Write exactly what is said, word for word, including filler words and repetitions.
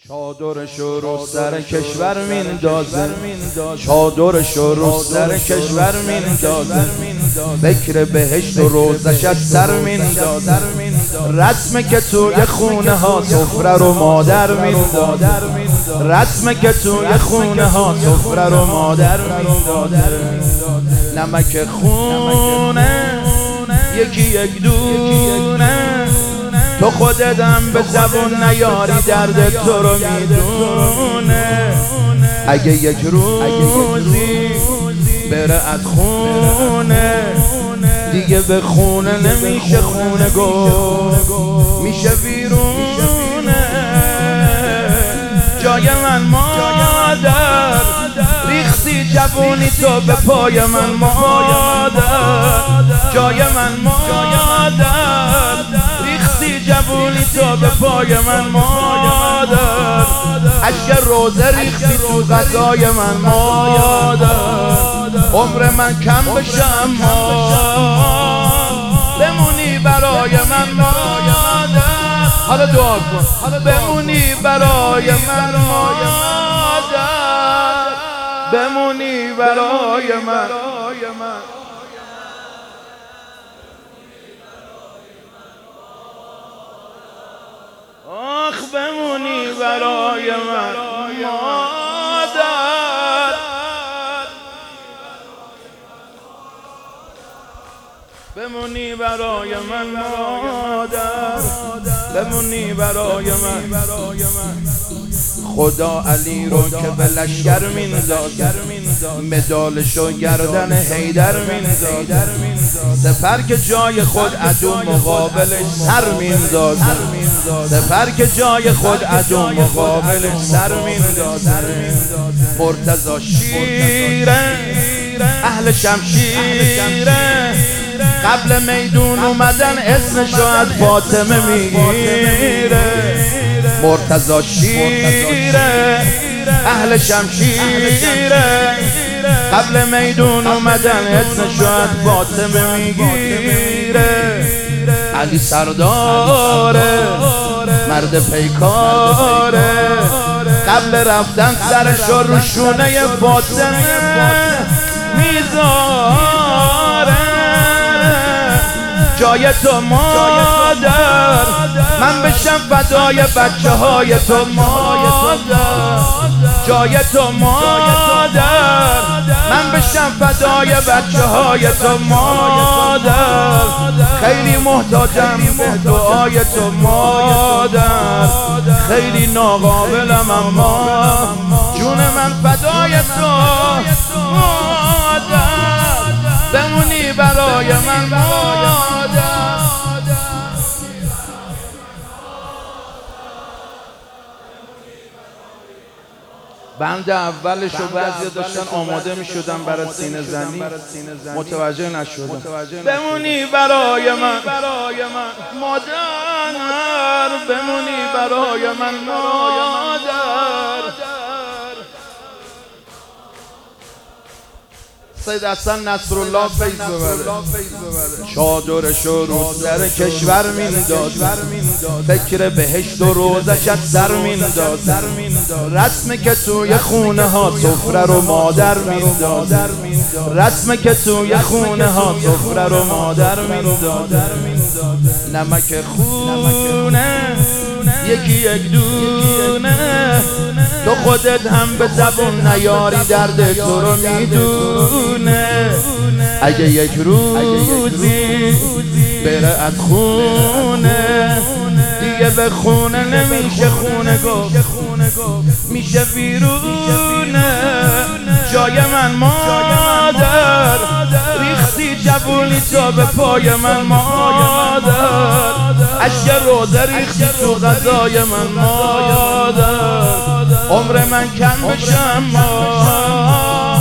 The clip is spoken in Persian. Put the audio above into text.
چادرشو رو سر کشور میندازه، چادرشو رو سر کشور میندازه، بکر بهشت و روزش از سر میندازه، رسمه که توی خونه ها سفره رو مادر میندازه، رسمه که توی خونه ها سفره رو مادر میندازه، نمک خونه یکی یک دونه، تو خودتم به زبون نیاری درد تو رو میدونه، اگه یک روزی بره از خونه دیگه به خونه نمیشه، خونه گو میشه ویرونه. جای من مادر ریختی جوونی تو به پای من مادر، جای من مادر ریختی جوونی تو به پای من مادر، اشک روزه ریختی تو غذای من مادر، عمر من کم بشه اما بمونی برای من مادر، حالا دعا کن بمونی برای من مادر، بمونی برای من، آخ بمونی برای من مادر، بمونی برای من مادر، بمونی برای من. خدا علی رو که به لشکر مینداز، مدالشو گردن حیدر مینداز، سپر که جای خود عدو مقابلش سر مینداز، سپر که جای خود عدو مقابلش سر مینداز. مرتضی شیره اهل شمشیره، قبل میدون اومدن اسمشو از فاطمه میگیره، مرتضی شیره اهل شمشیره، قبل میدون اومدن اسمشو از فاطمه میگیره. علی سرداره مرد پیکاره، قبل رفتن سرشو رو شونه فاطمه میذاره، جای تو مادر من بشم فدای بچه های تو مادر، جای تو مادر من بشم فدای بچه های تو مادر، خیلی محتاجم به دعای تو مادر، خیلی ناقابلم اما جون من فدای تو مادر، بمونی برای من مادر. بند اولشو بعضی داشتن آماده می شدن برای سینه زنی، متوجه نشدن. بمونی برای من مادر، بمونی برای من مادر. سید حسن نصرالله فیض ببره، چادرشو رو سر کشور مینداز، فکر بهشت و روزش از سر مینداز، رسمه که توی خونه ها سفره رو مادر مینداز، رسمه که توی خونه ها سفره رو مادر مینداز، نمک خونه یکی یک دونه، تو خودت هم به زبون نیاری درد تو رو میدونه، اگه یک روزی بره از خونه دیگه به خونه نمیشه، خونه گفت میشه ویرونه. جای من مادر ریختی جوونی تو به پای من مادر، اشک روزه ریختی تو غذای من مادر، عمر من کم بشه اما